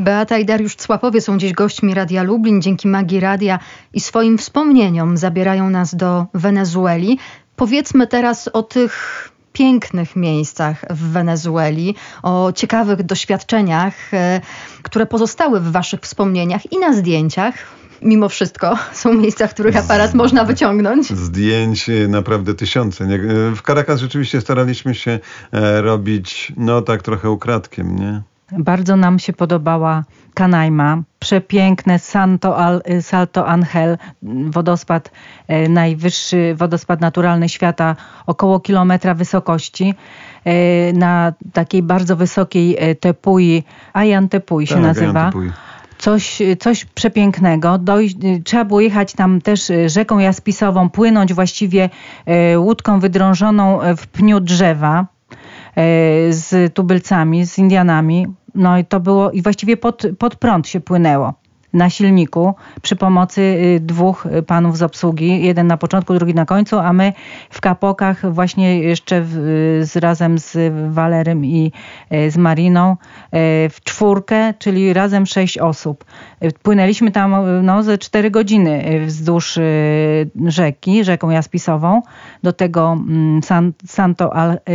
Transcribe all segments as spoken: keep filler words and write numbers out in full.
Beata i Dariusz Cłapowie są dziś gośćmi Radia Lublin. Dzięki magii radia i swoim wspomnieniom zabierają nas do Wenezueli. Powiedzmy teraz o tych pięknych miejscach w Wenezueli, o ciekawych doświadczeniach, które pozostały w waszych wspomnieniach i na zdjęciach. Mimo wszystko są miejsca, w których aparat można wyciągnąć. Zdjęć naprawdę tysiące. W Caracas rzeczywiście staraliśmy się robić, no tak trochę ukradkiem, nie? Bardzo nam się podobała Canaima, przepiękne Santo Al, Salto Ángel, wodospad, najwyższy wodospad naturalny świata, około kilometra wysokości, na takiej bardzo wysokiej tepui, Ayán Tepuy się tak, nazywa. Tepuy. Coś, coś przepięknego. Dojść, trzeba było jechać tam też rzeką Jaspisową, płynąć właściwie łódką wydrążoną w pniu drzewa z tubylcami, z Indianami. No i to było, i właściwie pod, pod prąd się płynęło na silniku przy pomocy dwóch panów z obsługi. Jeden na początku, drugi na końcu, a my w kapokach właśnie jeszcze w, z, razem z Walerym i z Mariną w czwórkę, czyli razem sześć osób. Płynęliśmy tam no, ze cztery godziny wzdłuż rzeki, rzeką Jaspisową, do tego San, Santo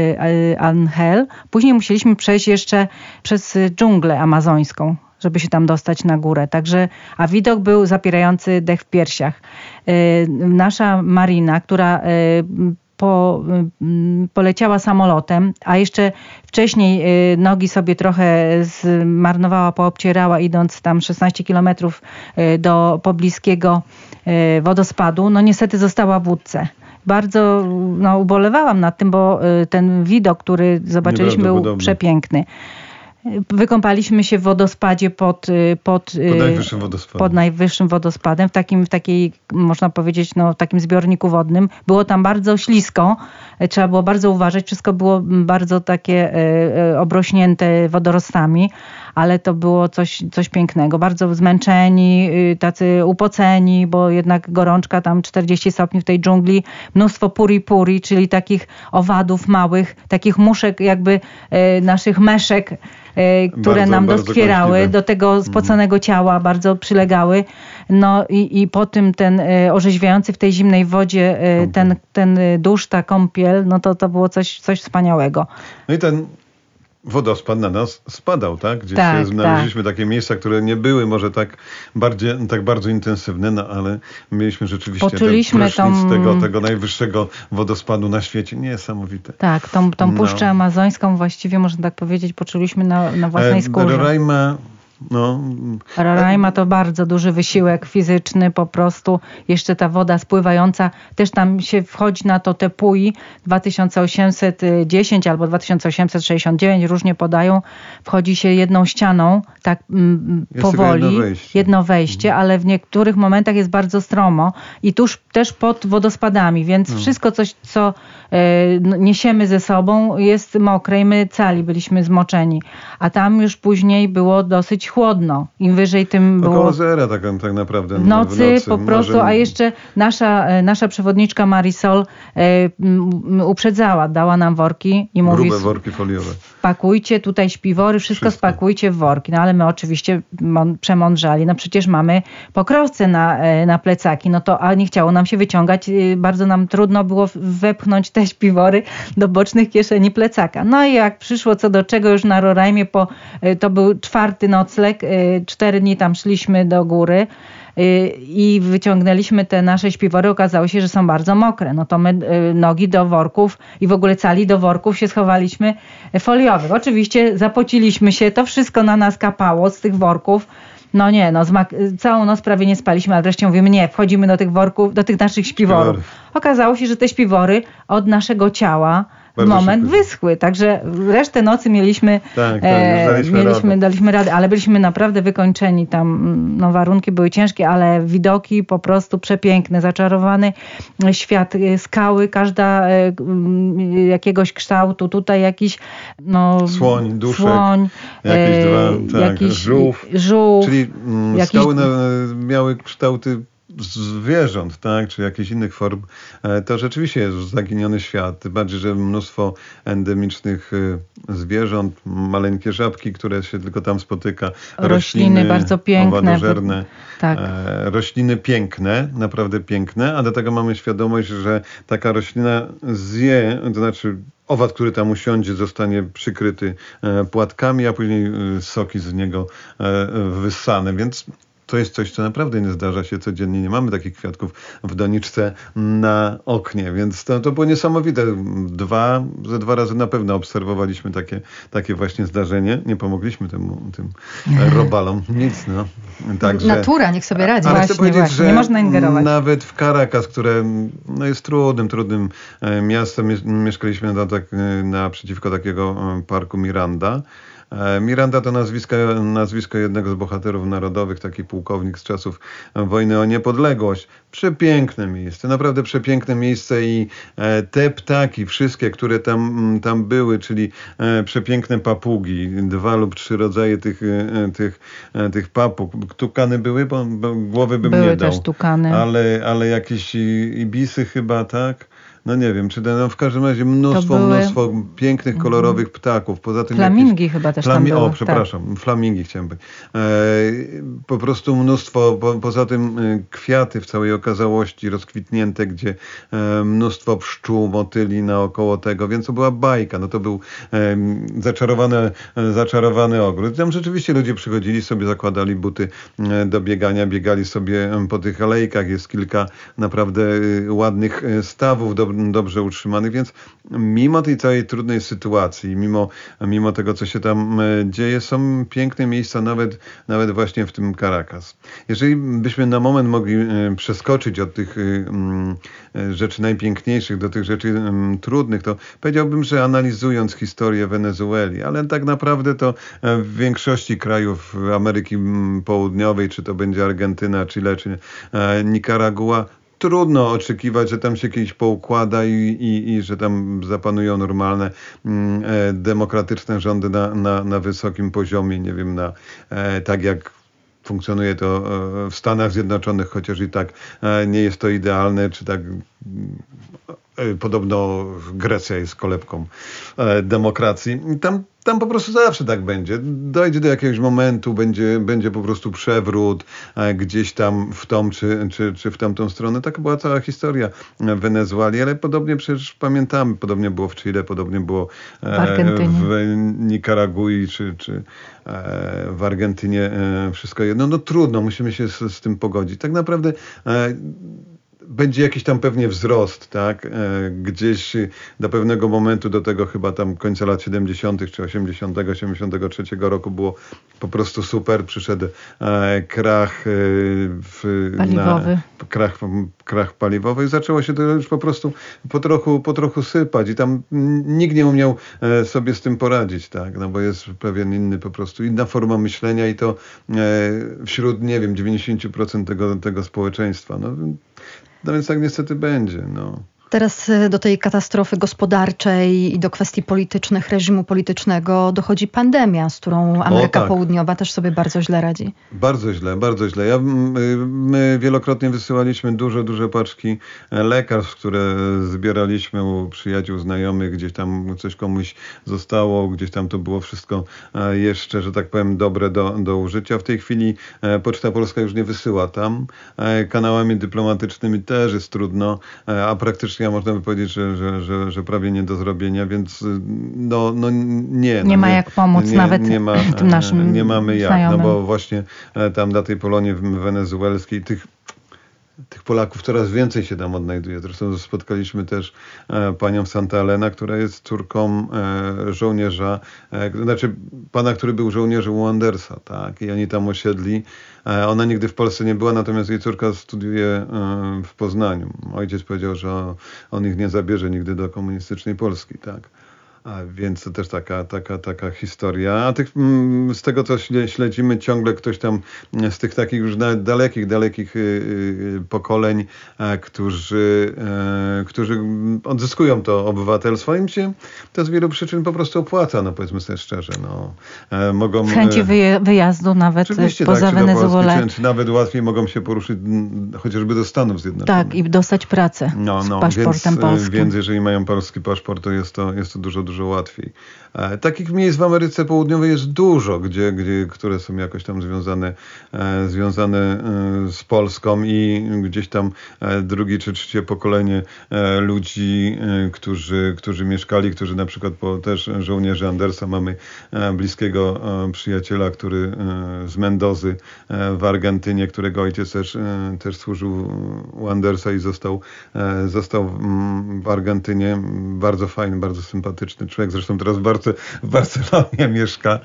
Ángel. Później musieliśmy przejść jeszcze przez dżunglę amazońską, żeby się tam dostać na górę. Także, a widok był zapierający dech w piersiach. Nasza Marina, która po, poleciała samolotem, a jeszcze wcześniej nogi sobie trochę zmarnowała, poobcierała, idąc tam szesnaście kilometrów do pobliskiego wodospadu, no niestety została w łódce. Bardzo no, ubolewałam nad tym, bo ten widok, który zobaczyliśmy, był przepiękny. Wykąpaliśmy się w wodospadzie pod, pod, pod, najwyższym, wodospadem. pod najwyższym wodospadem, w takim, w takiej, można powiedzieć, no, w takim zbiorniku wodnym. Było tam bardzo ślisko, trzeba było bardzo uważać, wszystko było bardzo takie e, obrośnięte wodorostami, ale to było coś, coś pięknego. Bardzo zmęczeni, tacy upoceni, bo jednak gorączka tam czterdzieści stopni w tej dżungli, mnóstwo puri-puri, czyli takich owadów małych, takich muszek jakby e, naszych meszek, które bardzo, nam doskwierały, do tego spoconego ciała bardzo przylegały. No i, i po tym ten orzeźwiający w tej zimnej wodzie ten, ten dusz, ta kąpiel, no to to było coś, coś wspaniałego. No i ten wodospad na nas spadał, tak? Gdzieś tak, znaleźliśmy tak. takie miejsca, które nie były może tak, bardziej, tak bardzo intensywne, no ale mieliśmy rzeczywiście Poczuliśmy ten prysznic tą... tego, tego najwyższego wodospadu na świecie. Niesamowite. Tak, tą, tą puszczę no. amazońską właściwie, można tak powiedzieć, poczuliśmy na, na własnej skórze. Roraima, no. Roraima to bardzo duży wysiłek fizyczny, po prostu jeszcze ta woda spływająca, też tam się wchodzi na to Tepuy dwa tysiące osiemset dziesięć albo dwa tysiące osiemset sześćdziesiąt dziewięć, różnie podają, wchodzi się jedną ścianą, tak mm, powoli, jedno wejście, jedno wejście mhm. ale w niektórych momentach jest bardzo stromo i tuż też pod wodospadami, więc mhm. wszystko coś, co e, niesiemy ze sobą jest mokre i my cali byliśmy zmoczeni, a tam już później było dosyć chłodno. Im wyżej, tym było... Około zera tak, tak naprawdę. W nocy, w nocy po prostu, może... a jeszcze nasza, nasza przewodniczka Marisol e, uprzedzała, dała nam worki i mówi... Grube worki foliowe. Spakujcie tutaj śpiwory, wszystko, wszystko spakujcie w worki. No ale my oczywiście mon, przemądrzali. No przecież mamy pokrowce na, na plecaki. No to, a nie chciało nam się wyciągać. Bardzo nam trudno było wepchnąć te śpiwory do bocznych kieszeni plecaka. No i jak przyszło co do czego już na Roraimie, po, to był czwarty nocleg. Cztery dni tam szliśmy do góry i wyciągnęliśmy te nasze śpiwory, okazało się, że są bardzo mokre. No to my nogi do worków i w ogóle cali do worków się schowaliśmy foliowych. Oczywiście zapociliśmy się, to wszystko na nas kapało z tych worków. No nie, no zmak- całą noc prawie nie spaliśmy, ale wreszcie mówimy, nie, wchodzimy do tych worków, do tych naszych śpiworów. Śpiwory. Okazało się, że te śpiwory od naszego ciała w moment szybko wyschły, także resztę nocy mieliśmy, tak, tak, e, daliśmy, mieliśmy radę. daliśmy radę, ale byliśmy naprawdę wykończeni tam, no warunki były ciężkie, ale widoki po prostu przepiękne, zaczarowany świat, skały, każda e, jakiegoś kształtu, tutaj jakiś no, słoń, duszek, słoń, jakieś dwa, tak, jakiś żółw, żółw, czyli mm, jakiś... skały na, miały kształty zwierząt, tak, czy jakichś innych form, to rzeczywiście jest zaginiony świat. Tym bardziej, że mnóstwo endemicznych zwierząt, maleńkie żabki, które się tylko tam spotyka. Rośliny, rośliny bardzo piękne. Owadożerne. Tak. Rośliny piękne, naprawdę piękne, a do tego mamy świadomość, że taka roślina zje, to znaczy owad, który tam usiądzie, zostanie przykryty płatkami, a później soki z niego wyssane, więc to jest coś, co naprawdę nie zdarza się codziennie. Nie mamy takich kwiatków w doniczce na oknie, więc to, to było niesamowite. Dwa, ze dwa razy na pewno obserwowaliśmy takie, takie właśnie zdarzenie. Nie pomogliśmy temu, tym robalom. Nic, no. Także, natura, niech sobie radzi. Ale Właśnie, chcę powiedzieć, właśnie. że Nie można ingerować. nawet w Caracas, które no, jest trudnym, trudnym miastem, mieszkaliśmy na, tak, naprzeciwko takiego parku Miranda. Miranda to nazwisko, nazwisko jednego z bohaterów narodowych, taki pułkownik z czasów wojny o niepodległość. Przepiękne miejsce, naprawdę przepiękne miejsce i te ptaki, wszystkie, które tam, tam były, czyli przepiękne papugi, dwa lub trzy rodzaje tych, tych, tych papug. Tukany były, bo, bo głowy bym były nie dał. Były też tukany. Ale, ale jakieś ibisy chyba, tak? No nie wiem, czy no w każdym razie mnóstwo, były... mnóstwo pięknych, kolorowych ptaków. Poza tym flamingi jakieś... chyba też Flami... tam były. O, przepraszam, tak. Flamingi chciałem być. E, po prostu mnóstwo, po, poza tym kwiaty w całej okazałości rozkwitnięte, gdzie e, mnóstwo pszczół, motyli naokoło tego, więc to była bajka. No to był e, zaczarowany, zaczarowany ogród. Tam rzeczywiście ludzie przychodzili sobie, zakładali buty e, do biegania, biegali sobie po tych alejkach. Jest kilka naprawdę e, ładnych stawów do dobrze utrzymanych, więc mimo tej całej trudnej sytuacji, mimo, mimo tego, co się tam dzieje, są piękne miejsca, nawet, nawet właśnie w tym Caracas. Jeżeli byśmy na moment mogli przeskoczyć od tych rzeczy najpiękniejszych do tych rzeczy trudnych, to powiedziałbym, że analizując historię Wenezueli, ale tak naprawdę to w większości krajów Ameryki Południowej, czy to będzie Argentyna, Chile, czy Nikaragua, trudno oczekiwać, że tam się kiedyś poukłada i, i, i że tam zapanują normalne, mm, e, demokratyczne rządy na, na, na wysokim poziomie, nie wiem, na, e, tak jak funkcjonuje to e, w Stanach Zjednoczonych, chociaż i tak e, nie jest to idealne, czy tak e, podobno Grecja jest kolebką e, demokracji. Tam Tam po prostu zawsze tak będzie. Dojdzie do jakiegoś momentu, będzie, będzie po prostu przewrót e, gdzieś tam w tą czy, czy, czy w tamtą stronę. Taka była cała historia Wenezueli, ale podobnie przecież pamiętamy, podobnie było w Chile, podobnie było e, w, w Nikaragui czy, czy e, w Argentynie. E, wszystko jedno. No trudno, musimy się z, z tym pogodzić. Tak naprawdę e, będzie jakiś tam pewnie wzrost, tak? Gdzieś do pewnego momentu, do tego chyba tam końca lat siedemdziesiątych czy osiemdziesiątego, osiemdziesiątego trzeciego roku było po prostu super. Przyszedł krach w, paliwowy. Na, krach, krach paliwowy i zaczęło się to już po prostu po trochu, po trochu sypać i tam nikt nie umiał sobie z tym poradzić, tak? No bo jest pewien inny po prostu, inna forma myślenia i to wśród, nie wiem, dziewięćdziesiąt procent tego, tego społeczeństwa. No, No więc tak niestety będzie. No. Teraz do tej katastrofy gospodarczej i do kwestii politycznych, reżimu politycznego dochodzi pandemia, z którą Ameryka o, tak. Południowa też sobie bardzo źle radzi. Bardzo źle, bardzo źle. Ja, my wielokrotnie wysyłaliśmy duże, duże paczki lekarstw, które zbieraliśmy u przyjaciół, znajomych, gdzieś tam coś komuś zostało, gdzieś tam to było wszystko jeszcze, że tak powiem, dobre do, do użycia. W tej chwili Poczta Polska już nie wysyła tam. Kanałami dyplomatycznymi też jest trudno, a praktycznie można by powiedzieć, że, że, że, że prawie nie do zrobienia, więc no, no nie. No nie ma jak pomóc nie, nawet nie ma, tym naszym Nie mamy jak, znajomym. no bo właśnie tam na tej Polonie wenezuelskiej tych Tych Polaków coraz więcej się tam odnajduje. Zresztą spotkaliśmy też e, panią Santa Elena, która jest córką e, żołnierza, e, znaczy pana, który był żołnierzem u Andersa, tak? I oni tam osiedli. E, ona nigdy w Polsce nie była, natomiast jej córka studiuje e, w Poznaniu. Ojciec powiedział, że on ich nie zabierze nigdy do komunistycznej Polski, tak? A więc to też taka, taka, taka historia. A tych, z tego, co śledzimy, ciągle ktoś tam z tych takich już dalekich, dalekich pokoleń, którzy, którzy odzyskują to obywatelstwo, im się to z wielu przyczyn po prostu opłaca, no powiedzmy sobie szczerze. No. Mogą, chęci wyjazdu nawet poza tak, Wenezuelę. Czy, czy nawet łatwiej mogą się poruszyć chociażby do Stanów Zjednoczonych. Tak, i dostać pracę no, z no, paszportem więc, polskim. Więc jeżeli mają polski paszport, to jest to, jest to dużo, dużo łatwiej. E, takich miejsc w Ameryce Południowej jest dużo, gdzie, gdzie, które są jakoś tam związane, e, związane e, z Polską i gdzieś tam e, drugie czy trzecie pokolenie e, ludzi, e, którzy, którzy mieszkali, którzy na przykład po też żołnierzy Andersa, mamy e, bliskiego e, przyjaciela, który e, z Mendozy e, w Argentynie, którego ojciec też, e, też służył u Andersa i został, e, został w Argentynie. Bardzo fajny, bardzo sympatyczny człowiek. Zresztą teraz w, Barce, w Barcelonie mieszka.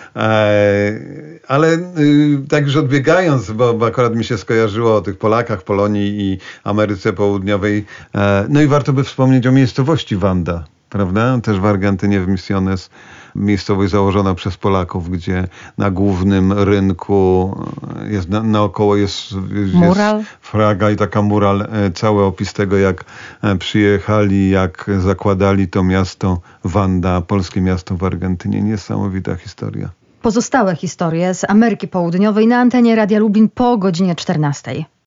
Ale tak już odbiegając, bo, bo akurat mi się skojarzyło o tych Polakach, Polonii i Ameryce Południowej. No i warto by wspomnieć o miejscowości Wanda, prawda? Też w Argentynie, w Misiones. Miejscowość założona przez Polaków, gdzie na głównym rynku jest na, naokoło jest, jest mural. Fraga i taka mural, cały opis tego, jak przyjechali, jak zakładali to miasto Wanda, polskie miasto w Argentynie. Niesamowita historia. Pozostałe historie z Ameryki Południowej na antenie Radia Lublin po godzinie czternastej.